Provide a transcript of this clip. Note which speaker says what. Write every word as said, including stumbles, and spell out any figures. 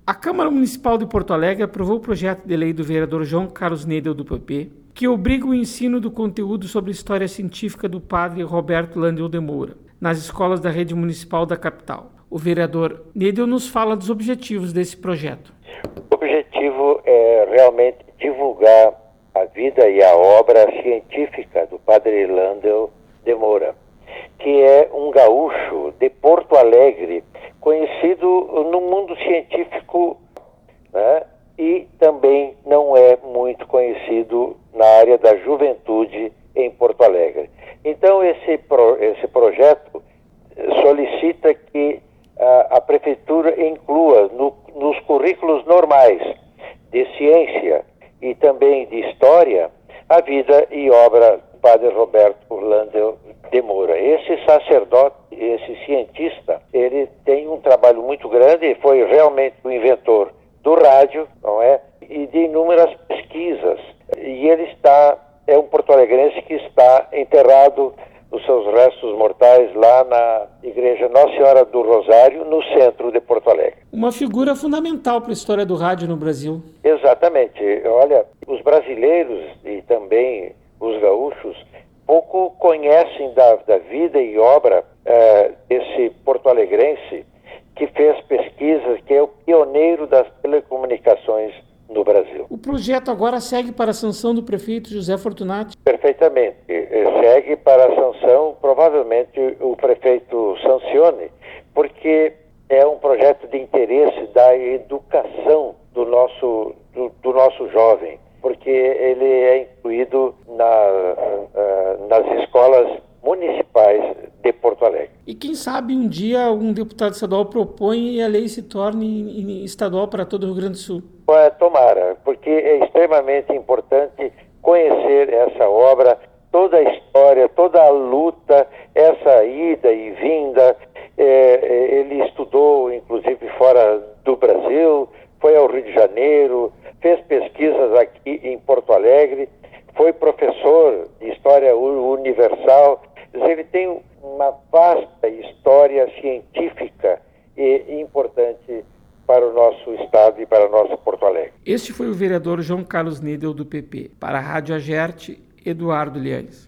Speaker 1: A Câmara Municipal de Porto Alegre aprovou o projeto de lei do vereador João Carlos Nedel, do P P, que obriga o ensino do conteúdo sobre história científica do padre Roberto Landel de Moura, nas escolas da rede municipal da capital. O vereador Nedel nos fala dos objetivos desse projeto.
Speaker 2: O objetivo é realmente divulgar a vida e a obra científica do padre Landel de Moura, que é um gaúcho de Porto Alegre, conhecido no mundo científico, né? E também não é muito conhecido na área da juventude em Porto Alegre. Então, esse, pro, esse projeto solicita que a, a Prefeitura inclua no, nos currículos normais de ciência e também de história a vida e obra do padre Roberto Landel de Moura. Esse sacerdote, esse cientista, ele tem um trabalho muito grande, foi realmente o inventor do rádio, não é? E de inúmeras pesquisas. E ele está, é um porto-alegrense que está enterrado os seus restos mortais lá na Igreja Nossa Senhora do Rosário, no centro de Porto Alegre.
Speaker 1: Uma figura fundamental para a história do rádio no Brasil.
Speaker 2: Exatamente. Olha, os brasileiros e também os gaúchos pouco conhecem da, da vida e obra eh, desse porto-alegrense que fez pesquisas, que é o pioneiro das telecomunicações no Brasil.
Speaker 1: O projeto agora segue para a sanção do prefeito José Fortunati?
Speaker 2: Perfeitamente. Segue para a sanção, provavelmente o prefeito sancione, porque é um projeto de interesse da educação do nosso, do, do nosso jovem, porque ele é incluído na, nas escolas municipais de Porto Alegre.
Speaker 1: E quem sabe um dia um deputado estadual propõe e a lei se torne estadual para todo o Rio Grande do Sul?
Speaker 2: Tomara, porque é extremamente importante conhecer essa obra, toda a história, toda a luta, essa ida e vinda. É, ele estudou, inclusive, fora do Brasil, foi ao Rio de Janeiro, fez pesquisas aqui em Porto Alegre, foi professor de História Universal. Ele tem uma vasta história científica e importante para o nosso estado e para o nosso Porto Alegre.
Speaker 1: Este foi o vereador João Carlos Nedel, do P P. Para a Rádio Agerte, Eduardo Lianes.